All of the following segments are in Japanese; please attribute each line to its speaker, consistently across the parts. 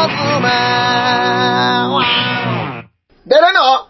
Speaker 1: 出るの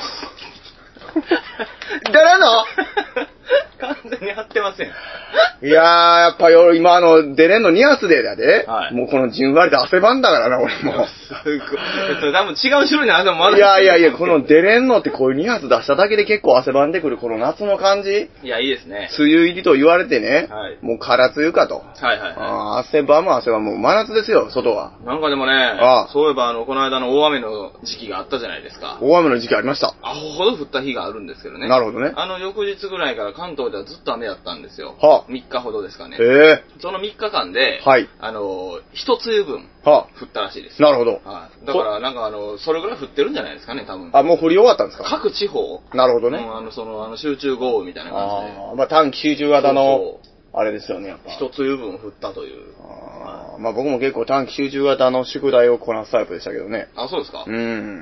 Speaker 1: 出るの
Speaker 2: 完全に張ってません。
Speaker 1: いやー、やっぱ今出れんの2発でだで、
Speaker 2: はい、
Speaker 1: もうこのじんわりと汗ばんだからな、俺も。
Speaker 2: すごい。多分違う種類の汗もまだ。
Speaker 1: いや、この出れんのってこういう2発出しただけで結構汗ばんでくるこの夏の感じ。
Speaker 2: いや、いいですね。
Speaker 1: 梅雨入りと言われてね、
Speaker 2: はい、
Speaker 1: もう空梅雨かと。
Speaker 2: はいはいはい。
Speaker 1: 汗ばむ汗はもう真夏ですよ、外は。
Speaker 2: なんかでもね、そういえばこの間の大雨の時期があったじゃないですか。
Speaker 1: 大雨の時期ありました。
Speaker 2: アホほど降った日があるんですけどね。
Speaker 1: なるほどね。
Speaker 2: 翌日ぐらいから関東ではずっと雨だったんですよ。
Speaker 1: はあ、
Speaker 2: 3日ほどですかね。その3日間で、
Speaker 1: はい、
Speaker 2: 一梅雨分、
Speaker 1: は
Speaker 2: 降ったらしいです。
Speaker 1: なるほど。
Speaker 2: はい、だからなんかそれぐらい降ってるんじゃないですかね、多分。
Speaker 1: あ、もう降り終わったんですか？
Speaker 2: 各地方。
Speaker 1: なるほどね。
Speaker 2: 集中豪雨みたいな感じで。
Speaker 1: まあ短期集中型の、あれですよね、やっぱ。
Speaker 2: 一梅雨分降ったという。
Speaker 1: まあ僕も結構短期集中型の宿題をこなすタイプでしたけどね。
Speaker 2: あ、そうですか？
Speaker 1: うん。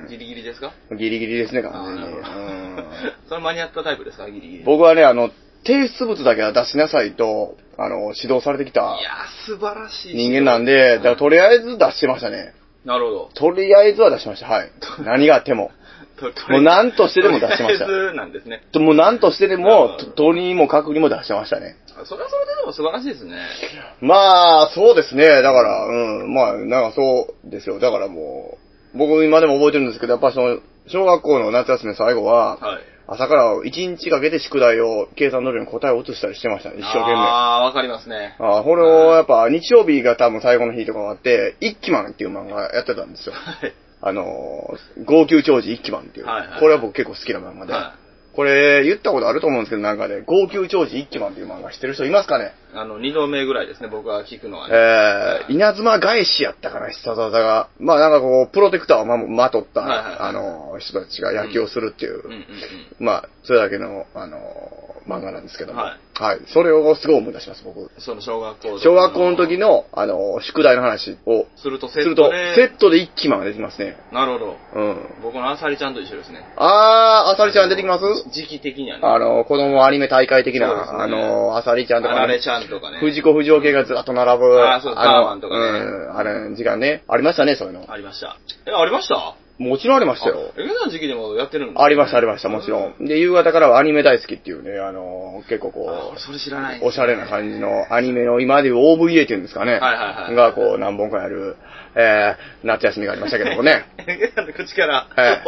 Speaker 2: ギリギリですか？
Speaker 1: ギリギリですね、完全に。
Speaker 2: それ間に合ったタイプですか？ギリギリ。
Speaker 1: 僕はね、提出物だけは出しなさいと、指導されてきた。
Speaker 2: いやー、素晴らしい。
Speaker 1: 人間なんで、だからとりあえず出してましたね。
Speaker 2: なるほど。
Speaker 1: とりあえずは出しました。はい。何があっても。もう何としてでも出してました。
Speaker 2: とりあえずなんですね。
Speaker 1: もう何としてでも、とにもかくにも出してましたね。
Speaker 2: それはそれででも素晴らしいですね。
Speaker 1: まあ、そうですね。だから、まあ、なんかそうですよ。だからもう、僕今でも覚えてるんですけど、やっぱ小学校の夏休み最後は、はい、朝から1日かけて宿題を、計算通りの答えを移したりしてましたね、一生懸命。
Speaker 2: ああ、わかりますね。
Speaker 1: これをやっぱ日曜日が多分最後の日とかがあって、一気マンっていう漫画やってたんですよ。はい。号泣長寿一気マンっていう。はいはい、これは僕結構好きな漫画で。はい、これ言ったことあると思うんですけど、なんかね、号泣長寿一気マンっていう漫画知ってる人いますかね
Speaker 2: ？2度目ぐらいですね、僕が聞くのはね。
Speaker 1: 稲妻返しやったかな、必殺技が。まあなんかこう、プロテクターをまとった、人たちが野球をするっていう、まあ、それだけの、漫画なんですけども。はい。はい。それをすごい思い出します、僕。
Speaker 2: その小学校
Speaker 1: の時の、宿題の話を
Speaker 2: すると
Speaker 1: セットで一気マンが出てきますね。
Speaker 2: なるほど。うん。僕のあさりちゃんと一緒ですね。
Speaker 1: あさりちゃん出てきます？
Speaker 2: 時期的にはね。
Speaker 1: 子供アニメ大会的な、あさりちゃんとかね。
Speaker 2: あられちゃんとかね。
Speaker 1: 藤子不二雄系がずっと並ぶ。
Speaker 2: バーマンとかね。
Speaker 1: 時間ね。ありましたね、そういうの。
Speaker 2: ありました。ありました？
Speaker 1: もちろんありましたよ。
Speaker 2: の時期でもやってるんですか？
Speaker 1: ありました、もちろん。で、夕方からはアニメ大好きっていうね、結構こう、
Speaker 2: それ知らない。
Speaker 1: おしゃれな感じのアニメの、今でいう OVA っていうんですかね。が、こう、何本かやる、夏休みがありましたけどもね。
Speaker 2: 口から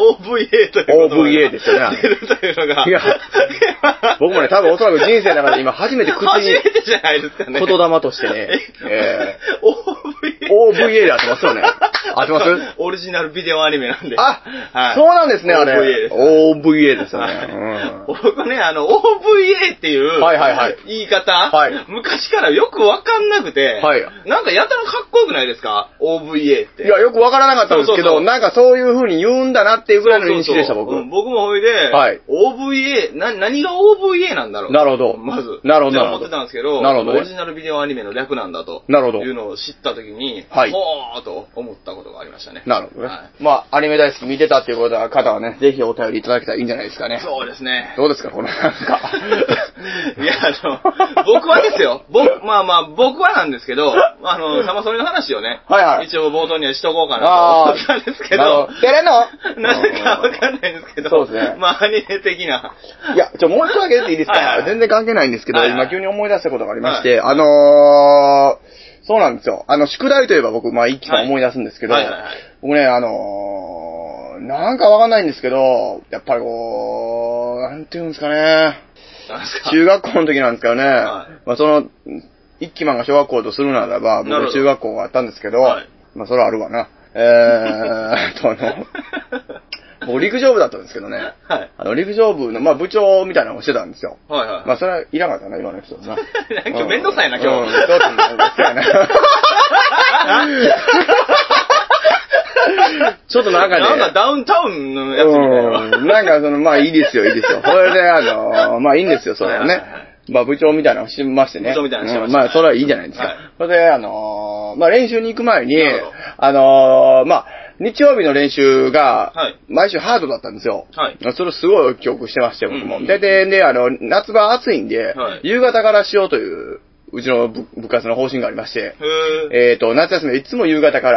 Speaker 2: 、OVA ということが
Speaker 1: OVA ですよね。
Speaker 2: 出るというのが。いや、
Speaker 1: 僕もね、多分おそらく人生の中で今初めて口に、
Speaker 2: 初めてじゃないですかね。
Speaker 1: 言霊としてね、OVA で合ってますよね。合ってます？
Speaker 2: オリジナルビデオアニメなんで。
Speaker 1: はい、そうなんですね、あれ。OVA ですよね。
Speaker 2: 僕ね、OVA っていう言い方、昔からよくわかんなくて、なんかやたらかっこよくないですか？ OVA って。
Speaker 1: いや、よくわからなかったんですけど、なんかそういう風に言うんだなっていうぐらいの認識でした、僕。
Speaker 2: 僕もほいで、OVA、何が OVA なんだろう。
Speaker 1: なるほど。
Speaker 2: まず。
Speaker 1: なるほど。
Speaker 2: 思ってたんですけど、オリジナルビデオアニメの略なんだと。
Speaker 1: なるほど。
Speaker 2: いうのを知ったときに、ほーと思ったことがありましたね。
Speaker 1: なるほどね。まあ、アニメ大好き見てたっていう方はね、ぜひお便りいただけたらいいんじゃないですかね。
Speaker 2: そうですね。
Speaker 1: どうですか、このなんか。
Speaker 2: いや、僕はですよ。僕はなんですけど、サマソニの話をね、一応冒頭にはしとこうかなと思ったんですけど、
Speaker 1: 出れんの
Speaker 2: なぜかわかんないんですけど、
Speaker 1: そうですね。
Speaker 2: まあ、アニメ的な。
Speaker 1: いや、もう一個だけ言っていいですか？全然関係ないんですけど、今急に思い出したことがありまして、そうなんですよ。宿題といえば僕、一気に思い出すんですけど、僕ね、なんかわかんないんですけど、やっぱりこう、なんていうんですかね。中学校の時なんですけどね、一気マンが小学校とするならば、僕は中学校があったんですけど、まあそれはあるわな。僕陸上部だったんですけどね。陸上部の、部長みたいなのをしてたんですよ。まあそれはいらなかったな、今の人な。
Speaker 2: 今日めんどくさいな、今日。
Speaker 1: どうすんの？そうやな。ちょっとなんかね。
Speaker 2: なんかダウンタウンのやつみたいな。
Speaker 1: なんかいいですよ。これでいいんですよ、それはね。部長みたいなのをしましてね。
Speaker 2: 部長みたいなのしました。
Speaker 1: それはいいじゃないですか。それで、練習に行く前に、日曜日の練習が、毎週ハードだったんですよ。それをすごい記憶してまして、僕も。で、夏場暑いんで、夕方からしようといううちの部活の方針がありまして、夏休みいつも夕方から、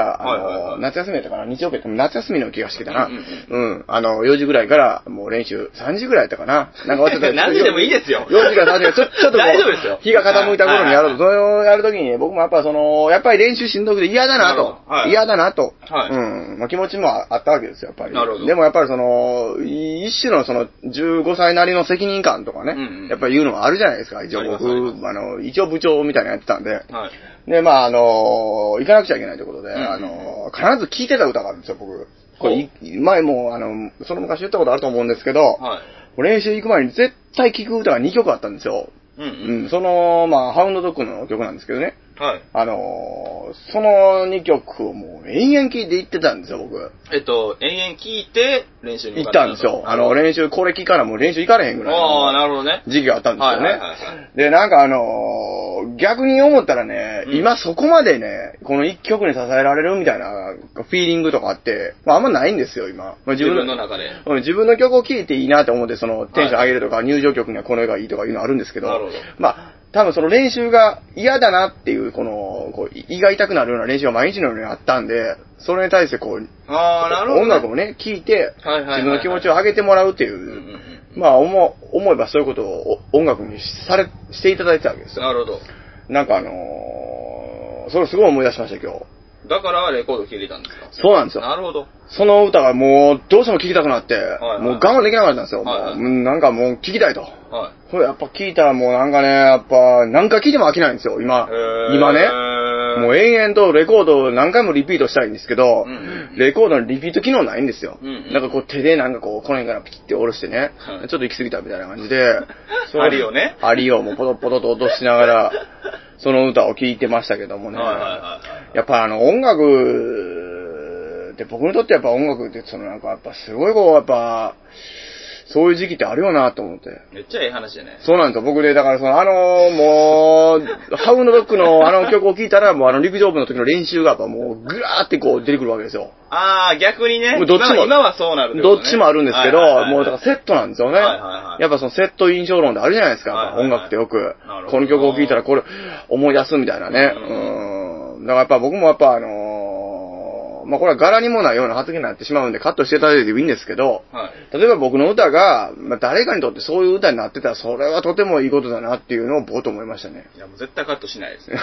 Speaker 1: 夏休みだったかな、日曜日って夏休みの気がしてたな。4時ぐらいからもう練習、3時ぐらいだったかな。なんか
Speaker 2: 何時でもいいですよ。
Speaker 1: 4時から3時がちょっと
Speaker 2: 大丈夫ですよ。
Speaker 1: 日が傾いた頃にやると、それをやるときに僕もやっぱやっぱり練習しんどくて嫌だなと。嫌だなと。気持ちもあったわけですよ、やっぱり。
Speaker 2: なるほど。
Speaker 1: でもやっぱり一種の15歳なりの責任感とかね、やっぱり言うのがあるじゃないですか。一応僕、一応部長みたいなのやってたんで。で、まあ行かなくちゃいけないということで、必ず聴いてた歌があるんですよ、僕。これ、前も、その昔言ったことあると思うんですけど、練習行く前に絶対聴く歌が2曲あったんですよ。ハウンドドッグの曲なんですけどね。その2曲をもう延々聴いて行ってたんですよ、僕。
Speaker 2: 延々聴いて練習に
Speaker 1: 行ったんですよ。練習、これ聴かない、もう練習行かれへんぐらいの時期があったんですよね。で、なんか逆に思ったらね、今そこまでね、この1曲に支えられるみたいなフィーリングとかあって、あんまないんですよ、今。
Speaker 2: 自分の中で。
Speaker 1: 自分の曲を聴いていいなと思って、テンション上げるとか、入場曲にはこの絵がいいとかいうのあるんですけど、多分その練習が嫌だなっていう、胃が痛くなるような練習が毎日のようにあったんで、それに対して音楽をね、聴いて、自分の気持ちを上げてもらうっていう、思えばそういうことを音楽にしていただいてたわけですよ。
Speaker 2: なるほど。
Speaker 1: なんかそれをすごい思い出しました、今日。
Speaker 2: だからレコード聴いていたんですか？
Speaker 1: そうなんですよ。
Speaker 2: なるほど。
Speaker 1: その歌がもうどうしても聴きたくなって、もう我慢できなかったんですよ。なんかもう聴きたいと。これやっぱ聴いたらもうなんかね、やっぱ何回聴いても飽きないんですよ、今ね。もう延々とレコードを何回もリピートしたいんですけど、レコードのリピート機能ないんですよ。なんか手でなんかこの辺からピキって下ろしてね、ちょっと行き過ぎたみたいな感じで、
Speaker 2: 針をね。
Speaker 1: 針をもうポトポトと落としながら、その歌を聴いてましたけどもね。やっぱ音楽って僕にとってやっぱ音楽ってなんかやっぱすごいやっぱ、そういう時期ってあるよなと思って。
Speaker 2: めっちゃええ話じゃね。
Speaker 1: そうなんですよ。僕で、だからもう、ハウンドドッグの曲を聴いたら、もう陸上部の時の練習がやっぱもう、ぐらーって出てくるわけですよ。
Speaker 2: 逆にね。
Speaker 1: どっちも。
Speaker 2: 今はそうなる、
Speaker 1: どっちもあるんですけど、もうだからセットなんですよね。やっぱセット印象論であるじゃないですか。音楽ってよく。この曲を聴いたらこれ思い出すみたいなね。だからやっぱ僕もやっぱこれは柄にもないような発言になってしまうんでカットしていただいてもいいんですけど、例えば僕の歌が、誰かにとってそういう歌になってたら、それはとてもいいことだなっていうのをぼーっと思いましたね。
Speaker 2: いや、もう絶対カットしないですね。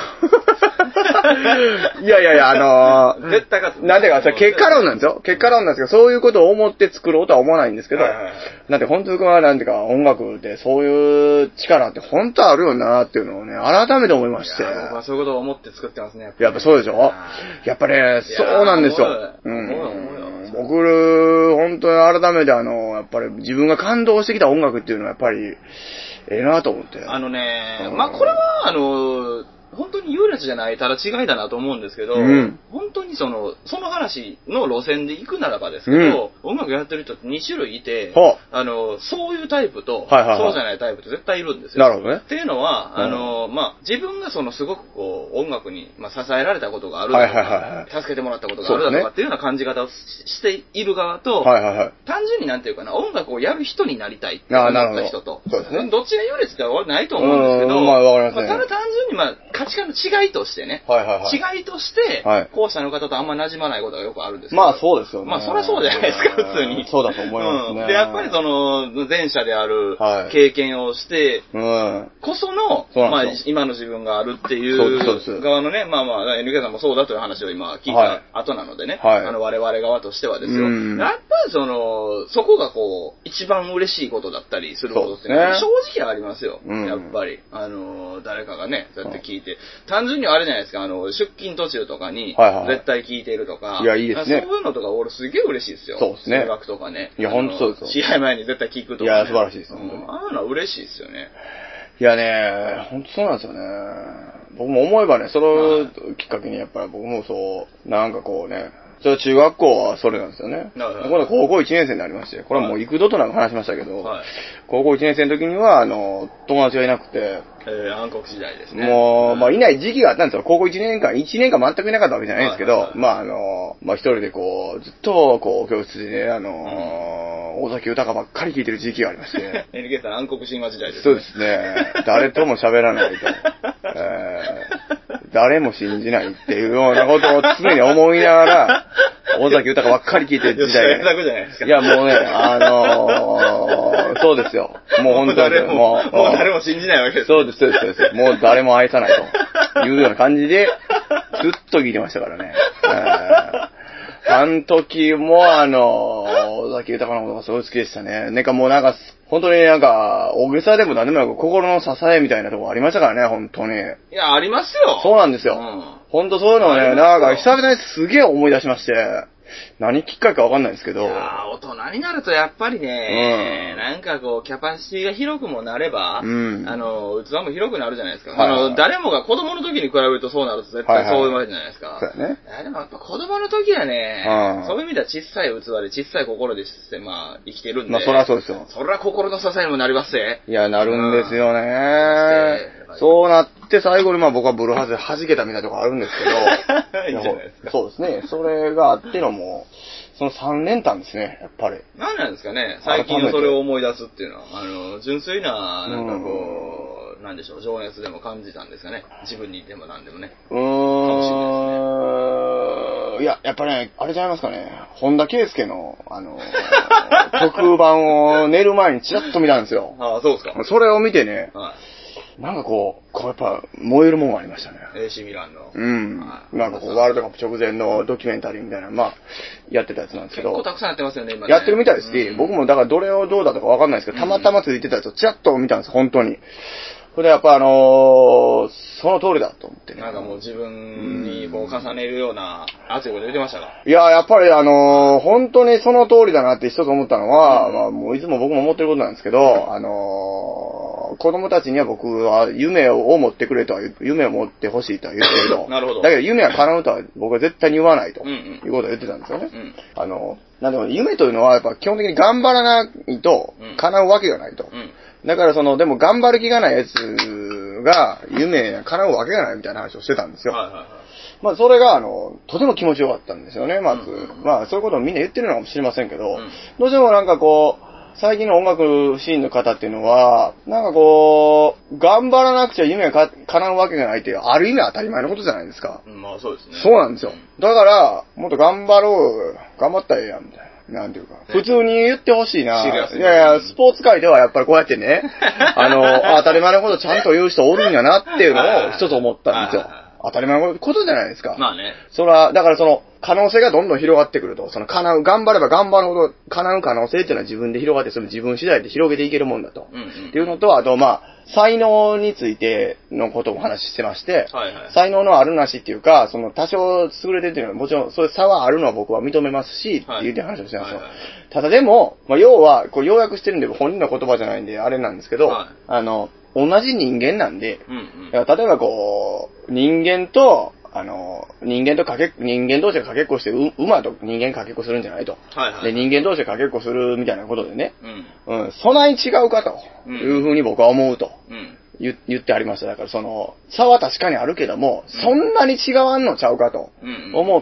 Speaker 1: いや、
Speaker 2: 絶対カット。
Speaker 1: なんていうか、結果論なんですよ。結果論なんですけど、そういうことを思って作ろうとは思わないんですけど、なんて本当になんていうか、音楽ってそういう力って本当あるよなっていうのをね、改めて思いまして。
Speaker 2: 僕はそういうことを思って作ってますね。
Speaker 1: やっぱそうでしょ？やっぱね、そうなんですよ。僕、本当に改めてやっぱり自分が感動してきた音楽っていうのはやっぱり、ええなと思って。
Speaker 2: これは本当に優劣じゃないただ違いだなと思うんですけど、本当にその話の路線で行くならばですけど、音楽やってる人って2種類いて、そういうタイプと、そうじゃないタイプって絶対いるんですよ。
Speaker 1: なるほどね。
Speaker 2: っていうのは、自分がすごく音楽に支えられたことがあるだとか、助けてもらったことがあるだとかっていうような感じ方をしている側と、単純になんていうかな、音楽をやる人になりたいって思った人と、どっちが優劣ではないと思うんですけど、ただ単純に価値観の違いとしてね、違いとして、後者の方とあんま馴染まないことがよくあるんですけど。
Speaker 1: そうですよね。
Speaker 2: そりゃそうじゃないですか、普通に。
Speaker 1: そうだと思いますね。
Speaker 2: で、やっぱり前者である経験をして、こその、今の自分があるっていう側のね、NK さんもそうだという話を今聞いた後なのでね、我々側としてはですよ。やっぱりそこが一番嬉しいことだったりすることって、正直ありますよ。やっぱり。誰かがね、そうやって聞いて。単純にあれじゃないですか、出勤途中とかに、絶対聞いてるとか、
Speaker 1: いいですね。
Speaker 2: そういうのとか俺すげえ嬉しいですよ。
Speaker 1: そうですね。
Speaker 2: 数学とかね。
Speaker 1: いや、ほんとそうですよ。
Speaker 2: 試合前に絶対聞くとか、
Speaker 1: いや、素晴らしいです。あ
Speaker 2: あいうのは嬉しいですよね。
Speaker 1: いやね、ほんとそうなんですよね。僕も思えばね、そのきっかけにやっぱり僕もなんかそれ中学校はそれなんですよね。今度高校1年生になりまして、これはもう幾度となく話しましたけど、高校1年生の時には、友達がいなくて、
Speaker 2: 暗黒時代ですね。
Speaker 1: もう、いない時期があったんですよ。高校1年間全くいなかったわけじゃないですけど、一人でずっと教室でね、 尾崎豊ばっかり聞いてる時期がありまして。
Speaker 2: NK さん暗黒神話時代ですね。
Speaker 1: そうですね。誰とも喋らないと。誰も信じないっていうようなことを常に思いながら、尾崎豊ばっかり聞いてる時代。いや、もうね、そうですよ。もう本当に。
Speaker 2: もう誰も信じないわけです。
Speaker 1: そうです。もう誰も愛さないというような感じで、ずっと聞いてましたからね。あの時も尾崎豊のことがすごい好きでしたね。本当に大げさでも何でもなく心の支えみたいなところありましたからね、本当に。
Speaker 2: いや、ありますよ。
Speaker 1: そうなんですよ。本当そういうのをね、久々にすげえ思い出しまして、何きっかけかわかんないんですけど。い
Speaker 2: や大人になるとやっぱりね、なんかこう、キャパシティが広くもなれば、器も広くなるじゃないですか。誰もが子供の時に比べるとそうなると絶対そういうわけじゃないですか。
Speaker 1: そうだね。
Speaker 2: でもやっぱ子供の時はね、そういう意味では小さい器で小さい心で生きてるんで。
Speaker 1: まあそりゃそうですよ。
Speaker 2: そりゃ心の支えにもなりますね。
Speaker 1: いや、なるんですよね。そうなって最後に僕はブルーハーツで弾けたみたいなとこあるんですけど。
Speaker 2: いいじゃないですか。
Speaker 1: そうですね。それがあってのも、その3連単ですね、やっぱり。
Speaker 2: 何なんですかね、最近のそれを思い出すっていうのは。純粋な、なんかこう、なんでしょう、情熱でも感じたんですかね。自分にでもなんでもね。かもしれないですね。
Speaker 1: いや、やっぱね、あれじゃないますかね。本田圭佑の、特番を寝る前にチラッと見たんですよ。
Speaker 2: ああ、そうですか。
Speaker 1: それを見てね、なんかこうやっぱ燃えるもんがありましたね。
Speaker 2: AC ミランの。
Speaker 1: なんかワールドカップ直前のドキュメンタリーみたいな、やってたやつなんですけど。
Speaker 2: 結構たくさんやってますよね、今ね。
Speaker 1: やってるみたいですし、僕もだからどれをどうだとかわかんないですけど、たまたまついてたやつをチラッと見たんです、本当に。それでやっぱその通りだと思ってね。
Speaker 2: なんかもう自分にこう重ねるような熱いこと言ってましたか？
Speaker 1: いや、やっぱり本当にその通りだなって一つ思ったのは、もういつも僕も思ってることなんですけど、子供たちには僕は夢を持ってくれとは、夢を持ってほしいとは言ってると。
Speaker 2: なるほど。
Speaker 1: だけど夢は叶うとは僕は絶対に言わないということを言ってたんですよね。なんでも夢というのはやっぱ基本的に頑張らないと叶うわけがないと。だからでも頑張る気がないやつが夢叶うわけがないみたいな話をしてたんですよ。それがとても気持ちよかったんですよね、まず。そういうことをみんな言ってるのかもしれませんけど、どうしてもなんかこう、最近の音楽シーンの方っていうのは、なんかこう、頑張らなくちゃ夢が叶うわけがないっていう、ある意味当たり前のことじゃないですか。
Speaker 2: まあそうですね。
Speaker 1: そうなんですよ。だから、もっと頑張ろう、頑張ったらええやん、みたいな。なんていうか。普通に言ってほしいな。いや、スポーツ界ではやっぱりこうやってね、当たり前のことちゃんと言う人おるんやなっていうのを一つ思ったんですよ。当たり前のことじゃないですか。
Speaker 2: まあね。
Speaker 1: だから可能性がどんどん広がってくると、頑張れば頑張るほど叶う可能性っていうのは自分で広がって、自分次第で広げていけるもんだと。っていうのと、あと才能についてのことをお話ししてまして、才能のあるなしっていうか、多少優れてるっていうのはもちろんそういう差はあるのは僕は認めますし、っていう話をしてますよ。ただでも、要は、これ要約してるんで本人の言葉じゃないんであれなんですけど、同じ人間なんで、例えばこう、人間同士がかけっこして、馬と人間かけっこするんじゃないと。で、人間同士がかけっこするみたいなことでね、そない違うかというふうに僕は思うと。言ってありました。だから差は確かにあるけども、そんなに違わんのちゃうかと思って、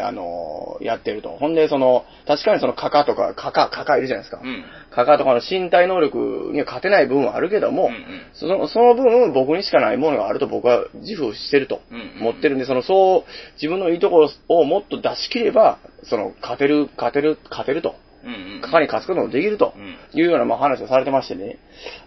Speaker 1: やってると。ほんで、確かにカカいるじゃないですか。カカとかの身体能力には勝てない部分はあるけども、その分僕にしかないものがあると僕は自負してると思ってるんで、自分のいいところをもっと出し切れば、勝てると。カカに勝つこともできるというような話をされてましてね。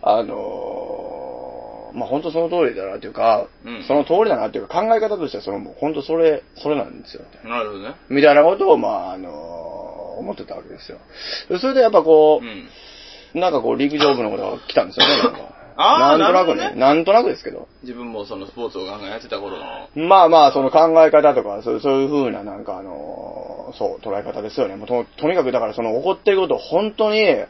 Speaker 1: 本当その通りだなというか、その通りだなというか、考え方としては本当それなんですよ。
Speaker 2: なるほどね。
Speaker 1: みたいなことを、思ってたわけですよ。それでやっぱこう、なんかこう、陸上部のことが来たんですよね、なんか。なんとなくね。なんとなくですけど。
Speaker 2: 自分もスポーツをガンガンやってた頃の。
Speaker 1: 考え方とか、そういう風ななんか捉え方ですよね。とにかくだから怒ってることを本当に、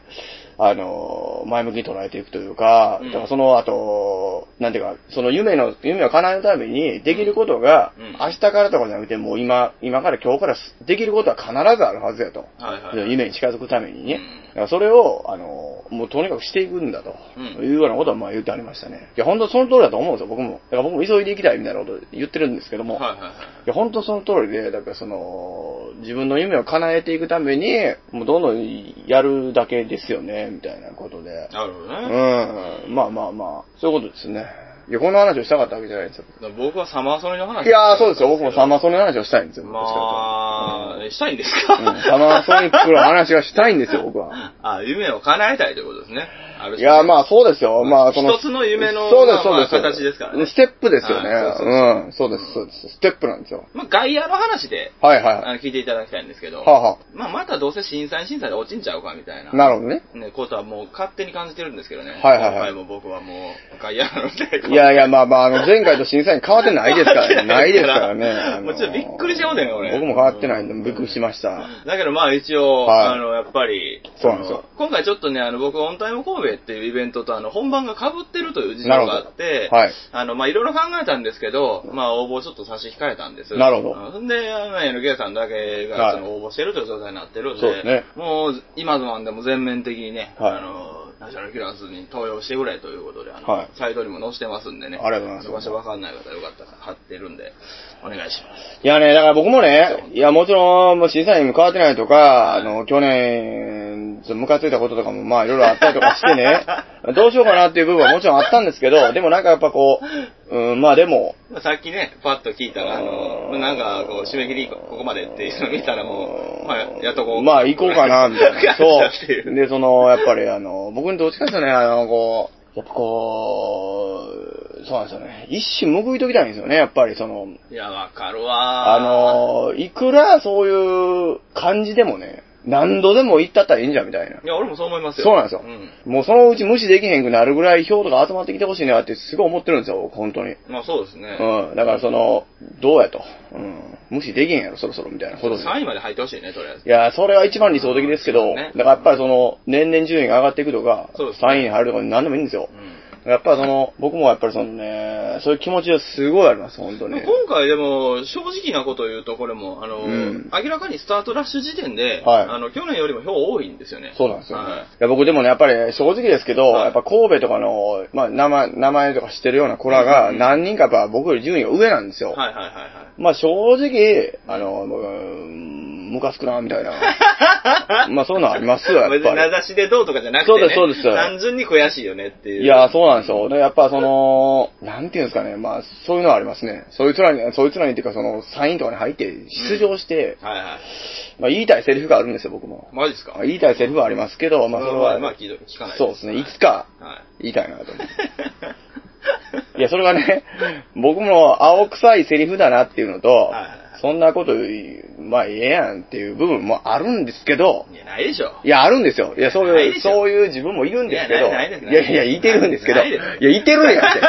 Speaker 1: 前向きに捉えていくというか、だからその後、なんていうか、その夢を叶えるためにできることが、明日からとかじゃなくて、もう今から今日からできることは必ずあるはずやと。夢に近づくためにね。だからそれを、もうとにかくしていくんだと。いうようなことはまあ言ってありましたね。いや、本当その通りだと思うんですよ、僕も。だから僕も急いでいきたいみたいなこと言ってるんですけども。いや、本当その通りで、だから自分の夢を叶えていくために、もうどんどんやるだけですよね、みたいなことで。
Speaker 2: なるほどね。
Speaker 1: まあ、そういうことですね。いや、この話をしたかったわけじゃないんですよ。
Speaker 2: 僕はサマーソニの話。
Speaker 1: いやー、そうですよ。僕もサマーソニの話をしたいんですよ。
Speaker 2: したいんですか？
Speaker 1: サマーソニックの話がしたいんですよ、僕は。
Speaker 2: 夢を叶えたいということですね。
Speaker 1: いや、まあそうですよ。まあ
Speaker 2: 一つの夢の形ですからね。
Speaker 1: ステップですよね。そうです。ステップなんですよ。
Speaker 2: まあ外野の話で、聞いていただきたいんですけど、まあまたどうせ審査で落ちんちゃうかみたいな。
Speaker 1: なるほどね。
Speaker 2: ことはもう勝手に感じてるんですけどね。今回も僕はもう外野なので。
Speaker 1: いや、まあ、前回と審査員変わってないですからね。ないですからね。
Speaker 2: もうちょっとびっくりしちゃうね、俺。
Speaker 1: 僕も変わってないんで、びっくりしました。
Speaker 2: だけどまあ一応、やっぱり、
Speaker 1: そうなんですよ。
Speaker 2: 今回ちょっとね、僕、オンタイム神戸っていうイベントと本番が被ってるという事情があって、まあいろいろ考えたんですけど、まあ応募ちょっと差し控えたんです。
Speaker 1: なるほど。
Speaker 2: で、NK さんだけが応募してるという状態になってるんで、もう今ズマンでも全面的にね、ナショナルキラーズに投票してくれということで、サイトにも載せてますんでね。
Speaker 1: ありがとうございます。
Speaker 2: 場所わかんない方よかったら貼ってるんで、お願いします。
Speaker 1: いやね、だから僕もね、いやもちろん、審査員も変わってないとか、去年、ムカついたこととかもまあいろいろあったりとかしてね、どうしようかなっていう部分はもちろんあったんですけど、でもなんかやっぱこう、まあでも。
Speaker 2: さっきね、パッと聞いたら、なんかこう、締め切りここまでっていうのを見たらもう、まあやっとこう。
Speaker 1: まあ行こうかな、みたいな。そう。で、やっぱり僕にどっちかというとね、やっぱそうなんですよね。一瞬報いときたいんですよね、やっぱり
Speaker 2: いや、わかるわ
Speaker 1: いくらそういう感じでもね、何度でも行ったったらいいんじゃんみたいな。い
Speaker 2: や、俺もそう思いますよ。
Speaker 1: そうなんですよ。もうそのうち無視できへんくなるぐらい票とか集まってきてほしいなってすごい思ってるんですよ、本当に。
Speaker 2: まあそうですね。
Speaker 1: だからどうやと。無視できへんやろ、そろそろみたいなことで。
Speaker 2: 3位まで入ってほしいね、とりあえず。
Speaker 1: いや、それは一番理想的ですけど、だからやっぱり年々順位が上がっていくとか、3位に入るとか何でもいいんですよ。やっぱ僕もやっぱりそういう気持ちはすごいあります、本当に。
Speaker 2: 今回でも、正直なことを言うと、これも、明らかにスタートラッシュ時点で、去年よりも票多いんですよね。
Speaker 1: そうなんですよね。いや、僕でもね、やっぱり正直ですけど、やっぱ神戸とかの、まあ、名前とか知ってるような子らが、何人かやっぱ僕より順位が上なんですよ。まあ、正直、ムカつくな、みたいな。まあ、そういうのありますよ、やっぱり。
Speaker 2: 別に名指しでどうとかじゃなくて、ね。
Speaker 1: そうです。
Speaker 2: 単純に悔しいよねっていう。
Speaker 1: いや、そうなんですよ。で、やっぱなんていうんですかね、まあ、そういうのはありますね。そいつらにっていうか、サインとかに入って出場して、まあ、言いたいセリフがあるんですよ、僕も。
Speaker 2: マジですか？
Speaker 1: 言いたいセリフはありますけど、まあ、それは、
Speaker 2: まあ、聞かない。
Speaker 1: そうですね、いつか、言いたいなと思って。いや、それがね、僕も青臭いセリフだなっていうのと、そんなことまあ、ええやんっていう部分もあるんですけど。
Speaker 2: いや、ないでしょ。
Speaker 1: いや、あるんですよ。いや、そういう自分もいるんですけど。いや、いてるんですけど。いや、いてるんやって。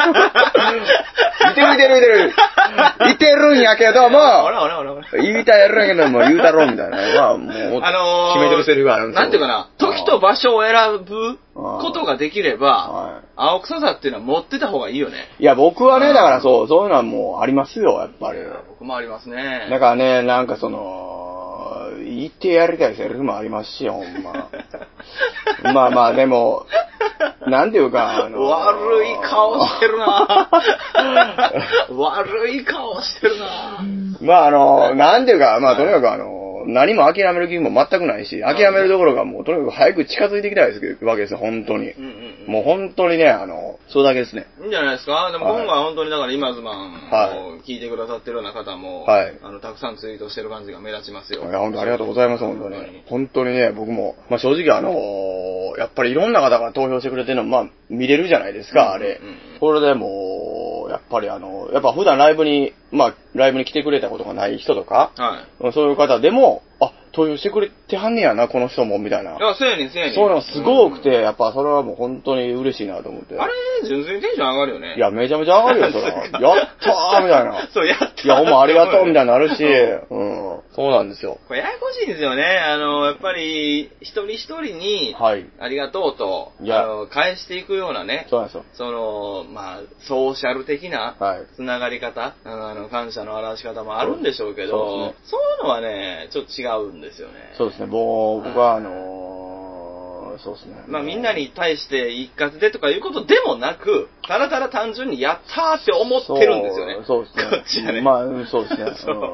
Speaker 1: いてるんやけども、言いたいやるんやけども、言うたろうみたいな。まあ、もう、決めてるセリフがあるんですよ。
Speaker 2: なんていうかな、時と場所を選ぶことができれば、青臭さっていうのは持ってた方がいいよね。
Speaker 1: いや、僕はね、だからそういうのはもうありますよ、やっぱり。
Speaker 2: 僕もありますね。
Speaker 1: だからね、なんか言ってやりたいセリフもありますし、ほんま。まあまあ、でも、なんていうか、
Speaker 2: 悪い顔してるな悪い顔してるな
Speaker 1: まあなんていうか、まあとにかく何も諦める気も全くないし、諦めるどころかもうとにかく早く近づいていきたいわけですよ、本当に。もう本当にね、それだけですね。
Speaker 2: いいんじゃないですか。でも今回は本当にだから今ズマンを聞いてくださってるような方も、たくさんツイートしてる感じが目立ちますよ。
Speaker 1: いや、本当ありがとうございます、本当に。本当にね、僕も、まあ正直やっぱりいろんな方が投票してくれてるのまあ見れるじゃないですか、あれ。これでも、やっぱりやっぱ普段ライブに来てくれたことがない人とか、そういう方でも、投票してくれてはんねやな、この人も、みたいな。
Speaker 2: いや、そうやねん。そう
Speaker 1: いうのがすごくて、やっぱそれはもう本当に嬉しいなと思って。
Speaker 2: あれ、純粋にテンション上がるよね。
Speaker 1: いや、めちゃめちゃ上がるよ、それは。やったーみたいな。
Speaker 2: そう、やったー。
Speaker 1: いや、ほんまありがとうみたいになるし、 そうなんですよ。
Speaker 2: これややこしいんですよね。やっぱり、一人一人に、ありがとうと、返していくようなね。
Speaker 1: そうなんですよ。
Speaker 2: ソーシャル的な、つながり方、感謝の表し方もあるんでしょうけど、そういうのはね、ちょっと違うんですよね。
Speaker 1: そうですね。僕はそうですね。
Speaker 2: みんなに対して一括でとかいうことでもなく、ただただ単純にやったーって思ってるんですよね。
Speaker 1: そうですね。
Speaker 2: こっちはね。
Speaker 1: そうですね。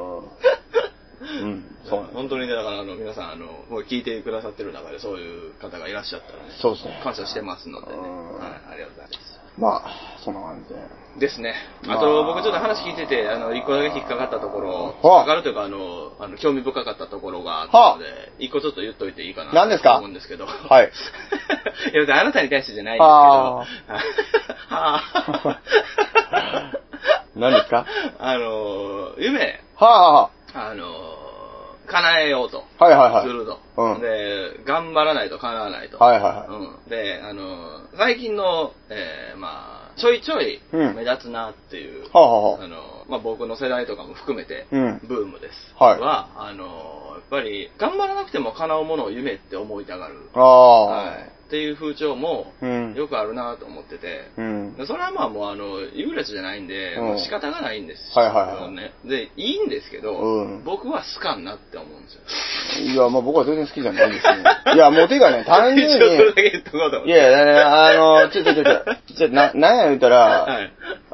Speaker 1: そう
Speaker 2: 本当にね、だから皆さん、もう聞いてくださってる中でそういう方がいらっしゃったらね。
Speaker 1: そうですね。
Speaker 2: 感謝してますのでね。ありがとうございます。
Speaker 1: そんな感じで。
Speaker 2: ですね。あと、僕ちょっと話聞いてて、一個だけ引っかかったところ、引っかかるというか、興味深かったところがあったので、一個ちょっと言っといていいかなと思うんですけど。
Speaker 1: はい。
Speaker 2: いや、あなたに対してじゃないんですけど。
Speaker 1: 何ですか？
Speaker 2: 夢。叶えようと。すると。で、頑張らないと叶わないと。で、最近の、ちょいちょい目立つなっていう、僕の世代とかも含めて、ブームです。やっぱり、頑張らなくても叶うものを夢って思いたがる。っていう風潮もよくあるなと思ってて、それはもう優劣じゃないんで、仕方がないんですよね。で、いいんですけど、僕は好かんなって思うんですよ。
Speaker 1: いや、僕は全然好きじゃないですね。いや、もうてかね、単純に。いや、なんや言うたら、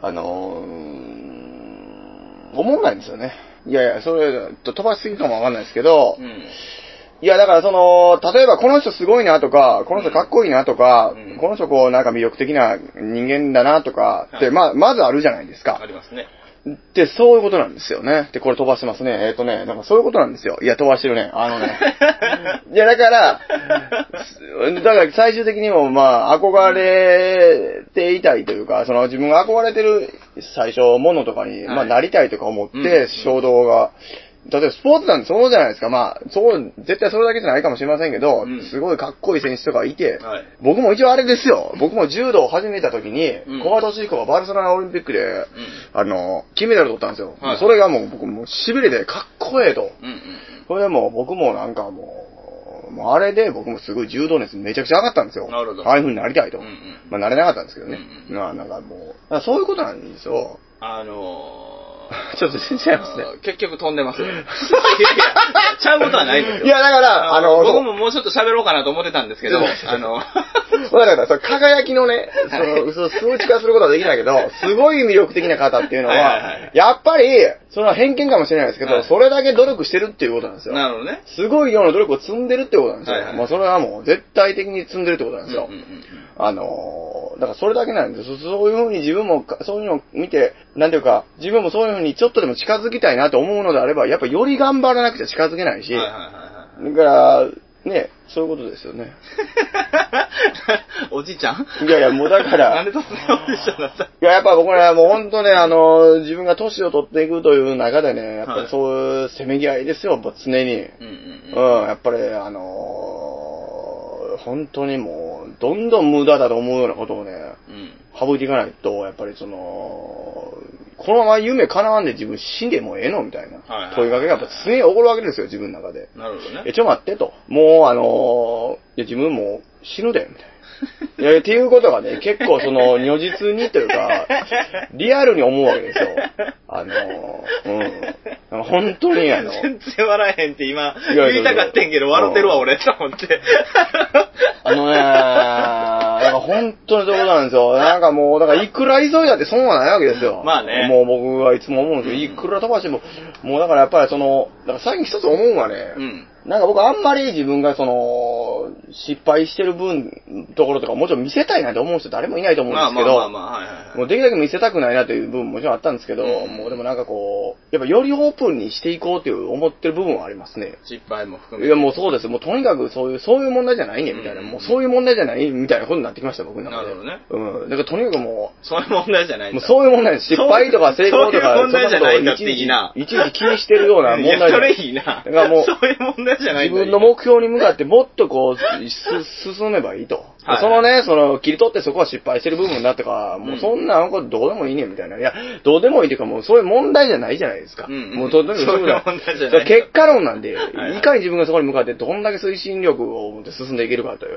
Speaker 1: 思んないんですよね。いや、それ、飛ばしすぎかもわかんないですけど、いや、だから例えばこの人すごいなとか、この人かっこいいなとか、この人なんか魅力的な人間だなとかって、まずあるじゃないですか。
Speaker 2: ありますね。
Speaker 1: で、そういうことなんですよね。で、これ飛ばしてますね。なんかそういうことなんですよ。いや、飛ばしてるね。いや、だから最終的にも憧れていたいというか、自分が憧れてる最初、ものとかに、なりたいとか思って、衝動が、例えばスポーツなんてそうじゃないですか。絶対それだけじゃないかもしれませんけど、すごいかっこいい選手とかいて、僕も一応あれですよ。僕も柔道を始めた時に、古賀稔彦がバルセロナオリンピックで、金メダル取ったんですよ。それが僕も痺れてかっこええと。それで僕もなんかあれで僕もすごい柔道熱めちゃくちゃ上がったんですよ。
Speaker 2: なるほど。
Speaker 1: ああいう風になりたいと。なれなかったんですけどね。なんかそういうことなんですよ。ちょっと信じちゃいますね。
Speaker 2: 結局飛んでますよ。いや、ちゃうことはないですよ。
Speaker 1: いや、だから、
Speaker 2: 僕ももうちょっと喋ろうかなと思ってたんですけど、だ
Speaker 1: から、輝きのね、数値化することはできないけど、すごい魅力的な方っていうのは、やっぱり、それは偏見かもしれないですけど、それだけ努力してるっていうことなんですよ。
Speaker 2: なるほどね。
Speaker 1: すごい量の努力を積んでるってことなんですよ。それはもう絶対的に積んでるってことなんですよ。だからそれだけなんです。そういうふうに自分も、そういうのを見て、なんていうか、自分もそういうふうにちょっとでも近づきたいなと思うのであれば、やっぱより頑張らなくちゃ近づけないし、だから、ね、そういうことですよね。
Speaker 2: おじいちゃん？
Speaker 1: いや、もうだから。
Speaker 2: なんで突然おじいちゃんだった？い
Speaker 1: や、やっぱ僕ね、もう本当ね、自分が年を取っていくという中でね、やっぱりそういうせめぎ合いですよ、常に。やっぱり本当にもう、どんどん無駄だと思うようなことをね、省いていかないと、やっぱりこのまま夢叶わんで自分死んでもうええのみたいな問いかけがやっぱ常に起こるわけですよ、自分の中で。
Speaker 2: なるほどね。
Speaker 1: ちょ待ってと。もう、自分もう死ぬで、みたいな。いや、っていうことがね、結構如実にというか、リアルに思うわけですよ。本当に
Speaker 2: 全然笑えへんって今、言いたかってんけど、笑ってるわ、俺、と思って。
Speaker 1: なんか本当にそういうことなんですよ。なんかもう、だからいくら急いだって損はないわけですよ。
Speaker 2: まあね。
Speaker 1: もう僕はいつも思うんですけど、いくら飛ばしても、もうだからやっぱりだから最近一つ思うのはね、なんか僕あんまり自分が失敗してるところとかもちろん見せたいなんて思う人誰もいないと思うんですけど、もうできるだけ見せたくないなという部分ももちろんあったんですけど、もうでもなんかやっぱよりオープンにしていこうという思ってる部分はありますね。
Speaker 2: 失敗も含めて。
Speaker 1: いやもうそうです。もうとにかくそういう問題じゃないねみたいな、もうそういう問題じゃないみたいなことになってきました、僕の中で。
Speaker 2: なるほどね。
Speaker 1: だからとにかくもう、
Speaker 2: そういう問題じゃない。
Speaker 1: もうそういう問題です。失敗とか成功とか、
Speaker 2: そういう問題じゃないんだっていいな。
Speaker 1: いちいち気にしてるような問題じゃない。
Speaker 2: いや、それいいな。だからもう、そういう問題じゃないんだ。
Speaker 1: 自分の目標に向かってもっと進めばいいと。はい、そのね、切り取ってそこは失敗してる部分だってか、もうそんなことどうでもいいねみたいな。いや、どうでもいいっていうかもうそういう問題じゃないじゃないですか。もうとにかくそういう問題じゃない。結果論なんで、いかに自分がそこに向かってどんだけ推進力を持って進んでいけるかという、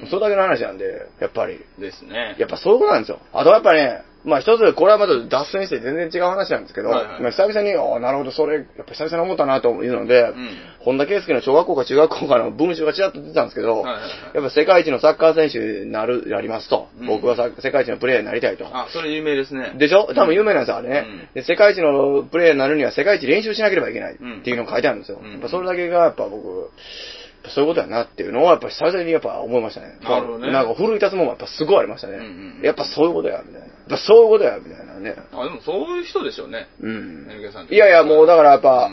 Speaker 1: それだけの話なんで、やっぱり。
Speaker 2: ですね。
Speaker 1: やっぱそういうことなんですよ。あとやっぱね、まあ一つ、これはまた脱線して全然違う話なんですけど、まあ久々に、なるほど、それ、やっぱ久々に思ったなというので、本田圭佑の小学校か中学校かの文章がちらっと出てたんですけど、やっぱ世界一のサッカー選手になりますと。僕は世界一のプレイヤーになりたいと。
Speaker 2: あ、それ有名ですね。
Speaker 1: でしょ？多分有名なんですよ、あれね。で世界一のプレイヤーになるには世界一練習しなければいけないっていうのが書いてあるんですよ。やっぱそれだけがやっぱ僕、そういうことやなっていうのはやっぱ久々にやっぱ思いましたね。
Speaker 2: なるほどね。
Speaker 1: なんか奮い立つもんがやっぱすごいありましたね。やっぱそういうことや、みたいな。やっぱそういうことや、みたいなね。
Speaker 2: あ、でもそういう人でしょうね。
Speaker 1: いやいや、もうだからやっぱ、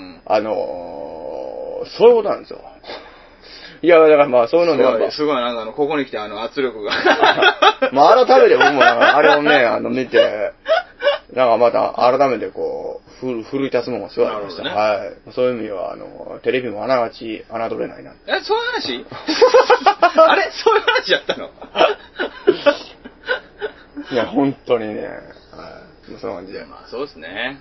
Speaker 1: そういうことなんですよ。いや、だからまあそういうのでやっぱ。
Speaker 2: すごいなんかここに来て圧力が。
Speaker 1: まあ改めて僕もあれをね、見て、なんかまた改めてこう、奮い立つもんがすごいありました。はい。そういう意味では、テレビもあながち侮れないな。
Speaker 2: そういう話あれそういう話やったの
Speaker 1: いや、本当にね。はい。そんな感じで。
Speaker 2: まあそうですね。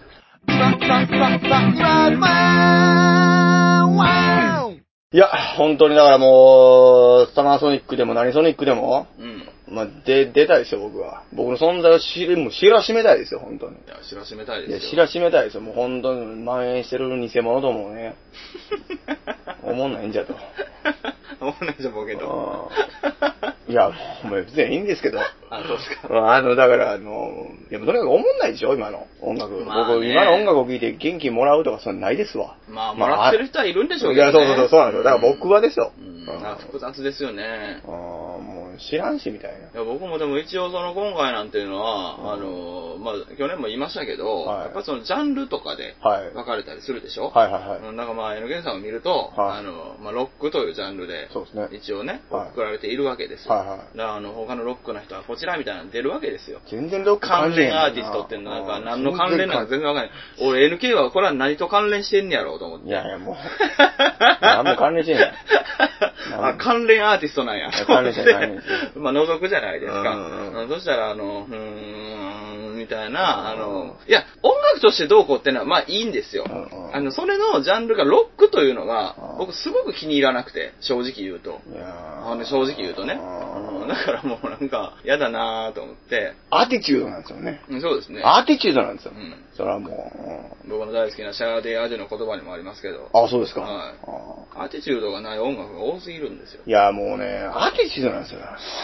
Speaker 1: いや、本当にだからもう、サマーソニックでも何ソニックでも、まあ、出たいですよ、僕は。僕の存在を知らしめたいですよ、本当に。い
Speaker 2: や、知らしめたいですよ。
Speaker 1: いや、知らしめたいですよ、もう本当に蔓延してる偽物どもをね。思んないんじゃと。
Speaker 2: 思んないじゃボケと。
Speaker 1: いや、もう別にいいんですけど。
Speaker 2: あ、そうですか。
Speaker 1: だから、いや、とにかく思んないでしょ、今の音楽。僕、今の音楽を聴いて元気もらうとか、そんなないですわ。
Speaker 2: まあ、もらってる人はいるんでしょうけどね。
Speaker 1: いや、そうなんですよ。だから僕はですよ。
Speaker 2: 複雑ですよね。
Speaker 1: もう知らんし、みたいな。い
Speaker 2: や、僕もでも一応今回なんていうのは、まあ、去年も言いましたけど、やっぱそのジャンルとかで分かれたりするでしょ。なんかまあ、NGENさんを見ると、まあ、ロックというジャンルで、一応ね、送られているわけですよ。他のロックな人はこちらみたいなの出るわけですよ。
Speaker 1: 全然ロック
Speaker 2: 関連アーティストっていうのは、なんか何の関連なのか全然わかんない。俺 NK はこれは何と関連してんねやろうと思って。
Speaker 1: いやいや、もう。何も関連してんや。
Speaker 2: あ、関連アーティストなんや。
Speaker 1: 関連してない。
Speaker 2: まあ、覗くじゃないですか。そしたら、みたいな、いや、音楽としてどうこうっていうのは、まあいいんですよ。それのジャンルがロックというのが、僕すごく気に入らなくて、正直言うと。正直言うとね。だからもうなんか、嫌だなぁと思って。
Speaker 1: アティチュードなんですよね。
Speaker 2: そうですね。
Speaker 1: アティチュードなんですよ。それはも
Speaker 2: う。僕の大好きなシャーデーアジュの言葉にもありますけど。
Speaker 1: あ、そうですか。
Speaker 2: はい。アティチュードがない音楽が多すぎるんですよ。
Speaker 1: いや、もうね、アティチュードなんですよ。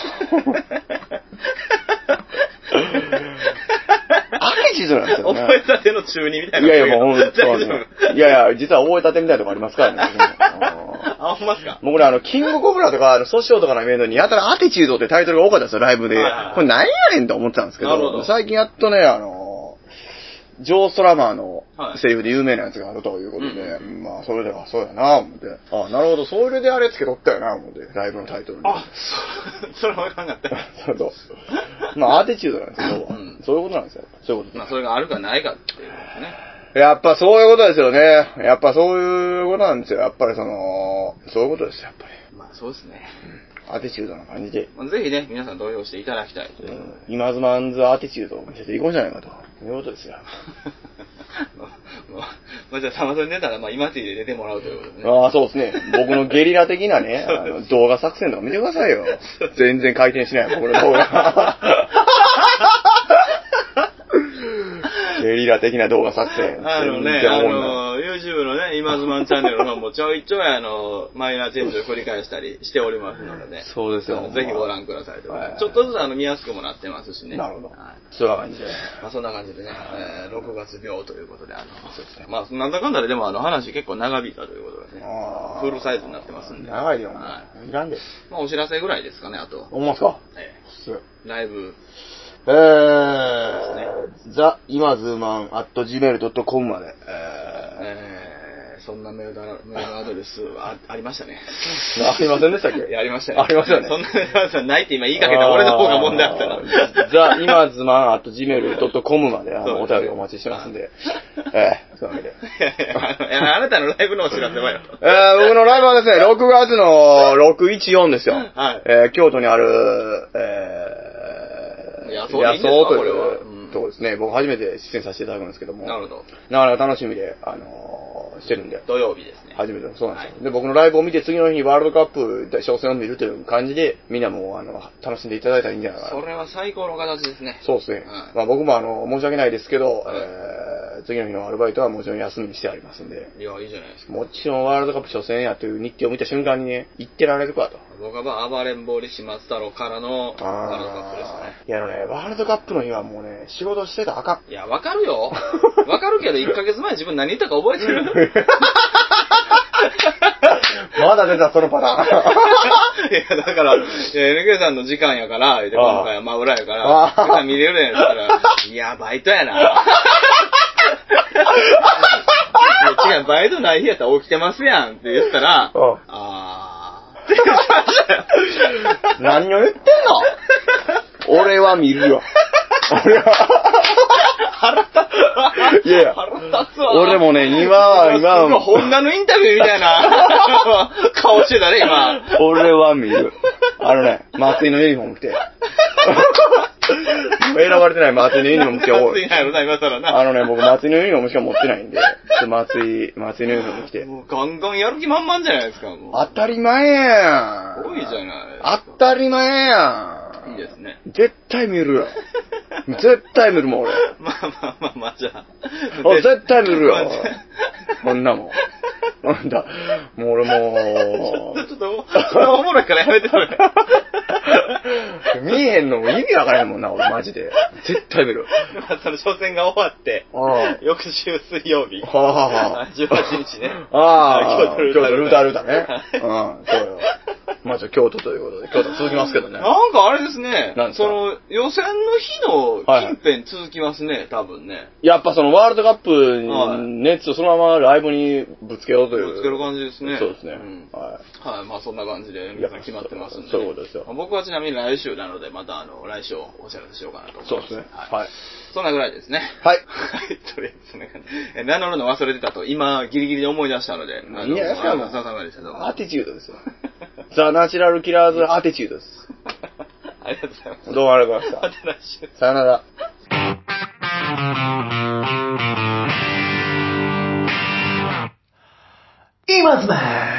Speaker 1: アティチュードなんですよね。
Speaker 2: 覚えたての中二みたいな。
Speaker 1: いやいや、もう本当に。いやいや、実は覚えたてみたいなとこありますからね。
Speaker 2: あ、ほんまっすか？
Speaker 1: もうこれキングコブラとか、ソシオとかのイベントにやたらアティチュードってタイトルが多かったんですよ、ライブで。これ何やねんと思ってたんですけど、最近やっとね、ジョー・ストラマーのセリフで有名なやつがあるということで、まあ、それではそうやな、思って。あ、なるほど、それであれつけとったよな、思って、ライブのタイトルに。
Speaker 2: あ、それはわかんなかった。
Speaker 1: そう。まあ、アティチュードなんですよ、そういうことなんですよ。そういうこと。
Speaker 2: まあ、それがあるかないかっていうことですね。
Speaker 1: やっぱそういうことですよね。やっぱそういうことなんですよ。やっぱりそういうことですよ、やっぱり。
Speaker 2: まあ、そうですね。
Speaker 1: アティチュードな感じで。
Speaker 2: ぜひね、皆さん投票していただきたい。
Speaker 1: 今ズマンズアティチュードを見せていこうじゃないかと。いうことですよ。
Speaker 2: まあ、じゃあ、サマソに出たら、まあ、今ついで出てもらうということですね。
Speaker 1: ああ、そうですね。僕のゲリラ的なね、動画作戦とか見てくださいよ。全然回転しない、僕の動画。ゲリラ的な動画作戦。
Speaker 2: YouTube のね、今ズマンチャンネルの方もちょいちょいマイナーチェンジを繰り返したりしておりますのでね。
Speaker 1: そうですよ。
Speaker 2: ぜひご覧くださいと。ちょっとずつ見やすくもなってますしね。
Speaker 1: なるほど。そういう感じで。
Speaker 2: まあそんな感じでね、6月病ということで、そうですね。まあなんだかんだででも話結構長引いたということでね。フルサイズになってますんで。
Speaker 1: 長いよ。いらんで。
Speaker 2: まあお知らせぐらいですかね、あと。
Speaker 1: 思いますか？
Speaker 2: ライブ。
Speaker 1: theimazman@gmail.com まで。
Speaker 2: そんなメールアドレスはありましたね。
Speaker 1: ありませんでしたっけ？
Speaker 2: ありましたね。
Speaker 1: ありましたよね。
Speaker 2: そんなメールアドレスないって今言いかけた俺の方が問題あったな。
Speaker 1: theimazman@gmail.com までお便りお待ちしてますんで。 そういうわけで。
Speaker 2: あなたのライブのお知らせはよ。
Speaker 1: 僕のライブはですね、6月の614ですよ。はい。京都にある、
Speaker 2: そうという
Speaker 1: とこですね。僕初めて出演させていただくんですけども。
Speaker 2: なるほど。
Speaker 1: なかなか楽しみで、してるんで。
Speaker 2: 土曜日ですね。
Speaker 1: 初めて、そうなんですよ。はい、で、僕のライブを見て次の日にワールドカップ初戦を見るという感じで、みんなも楽しんでいただいたらいいんじゃないかな。
Speaker 2: それは最高の形ですね。
Speaker 1: そうですね。まあ僕も申し訳ないですけど、次の日のアルバイトはもちろん休みにしてありますんで。
Speaker 2: いや、いいじゃないですか。
Speaker 1: もちろんワールドカップ初戦やという日程を見た瞬間にね、行ってられるかと。
Speaker 2: 僕は暴れん坊西松太郎からのワールドカップですね。
Speaker 1: いやワールドカップの日はもうね、仕事してたらあか
Speaker 2: ん。いや、わかるよ。わかるけど、1ヶ月前自分何言ったか覚えてる。
Speaker 1: まだ出た、そのパターン。
Speaker 2: いや、だから、NK さんの時間やから、今回は真裏やから、NK さん見れるやんったら、いや、バイトやな。違う、バイトない日やったら起きてますやんって言ったら、
Speaker 1: 何を言ってんの？俺は見るよ。
Speaker 2: 腹立つわ。
Speaker 1: いや、
Speaker 2: 腹立つわ。
Speaker 1: 俺もね、今は、
Speaker 2: ホンダのインタビューみたいな顔してたね、今。
Speaker 1: 俺は見る。松井のユニフォーム着て。選ばれてない松井のユニフォーム着て。
Speaker 2: 松井ないのな、今更な。
Speaker 1: 僕松井のユニフォームしか持ってないんで、松井のユニフォーム着て。
Speaker 2: もうガンガンやる気満々じゃないですか、もう。
Speaker 1: 当たり前やん。
Speaker 2: すごいじゃない。
Speaker 1: 当たり前やん。
Speaker 2: いいですね。
Speaker 1: 絶対見るよ。絶対見るもん、俺。
Speaker 2: まあ、じゃあ。
Speaker 1: 絶対見るよ。こんなもん。なんだ、もう俺も
Speaker 2: ちょっと、それはおもろいからやめてくれ。
Speaker 1: 見えへんのも意味わからへんもんな、俺マジで。絶対見る。
Speaker 2: その初戦が終わって、翌週水曜日。18日ね。
Speaker 1: 京都ルータね。そうよ。まあじゃあ京都ということで、京都続きますけどね。
Speaker 2: なんかあれですね。その、予選の日の近辺続きますね、多分ね。
Speaker 1: やっぱそのワールドカップ熱をそのままライブにぶつけようという。
Speaker 2: ぶつける感じですね。
Speaker 1: そうですね。
Speaker 2: はい。まあそんな感じで皆さん決まってますんで。
Speaker 1: そういうことですよ。
Speaker 2: 僕はちなみに来週なので、また来週お知らせしようかなと思います。
Speaker 1: そうですね。はい。
Speaker 2: そんなぐらいですね。
Speaker 1: はい。
Speaker 2: とりあえずそんな感じ。名乗るの忘れてたと、今ギリギリで思い出したので。
Speaker 1: いいや、しかも、アティチュードですよ。ザ・ナチュラルキラーズ・アティチュードです。
Speaker 2: ありがとうございます。
Speaker 1: どうもありがとうございました。
Speaker 2: また来週。
Speaker 1: さよなら。今ズマ